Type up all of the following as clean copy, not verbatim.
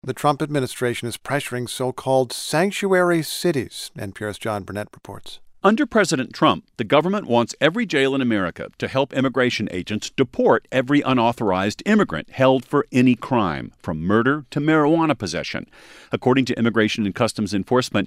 The Trump administration is pressuring so-called sanctuary cities, NPR's John Burnett reports. Under President Trump, the government wants every jail in America to help immigration agents deport every unauthorized immigrant held for any crime, from murder to marijuana possession. According to Immigration and Customs Enforcement,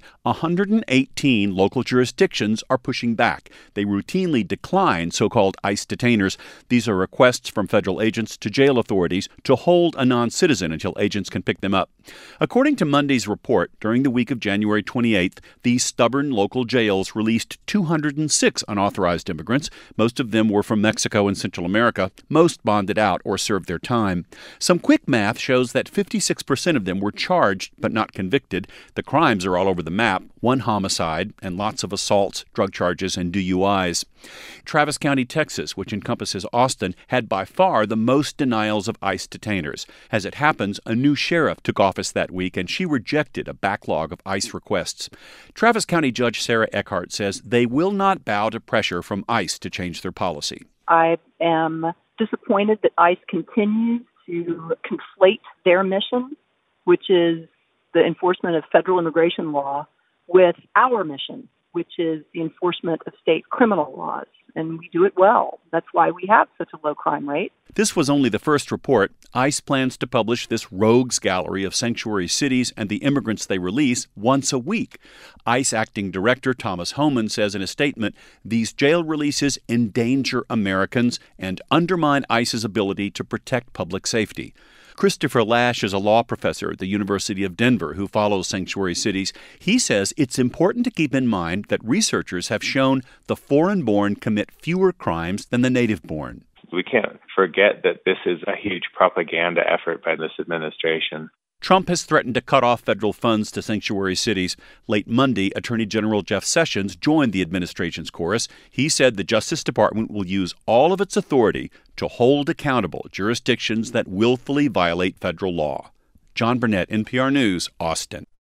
118 local jurisdictions are pushing back. They routinely decline so-called ICE detainers. These are requests from federal agents to jail authorities to hold a non-citizen until agents can pick them up. According to Monday's report, during the week of January 28th, these stubborn local jails released 206 unauthorized immigrants. Most of them were from Mexico and Central America. Most bonded out or served their time. Some quick math shows that 56% of them were charged but not convicted. The crimes are all over the map: one homicide and lots of assaults, drug charges, and DUIs. Travis County, Texas, which encompasses Austin, had by far the most denials of ICE detainers. As it happens, a new sheriff took office that week, and she rejected a backlog of ICE requests. Travis County Judge Sarah Eckhart says they will not bow to pressure from ICE to change their policy. I am disappointed that ICE continues to conflate their mission, which is the enforcement of federal immigration law, with our mission, which is the enforcement of state criminal laws. And we do it well. That's why we have such a low crime rate. This was only the first report. ICE plans to publish this rogues gallery of sanctuary cities and the immigrants they release once a week. ICE Acting Director Thomas Homan says in a statement, these jail releases endanger Americans and undermine ICE's ability to protect public safety. Christopher Lash is a law professor at the University of Denver who follows sanctuary cities. He says it's important to keep in mind that researchers have shown the foreign-born commit fewer crimes than the native-born. We can't forget that this is a huge propaganda effort by this administration. Trump has threatened to cut off federal funds to sanctuary cities. Late Monday, Attorney General Jeff Sessions joined the administration's chorus. He said the Justice Department will use all of its authority to hold accountable jurisdictions that willfully violate federal law. John Burnett, NPR News, Austin.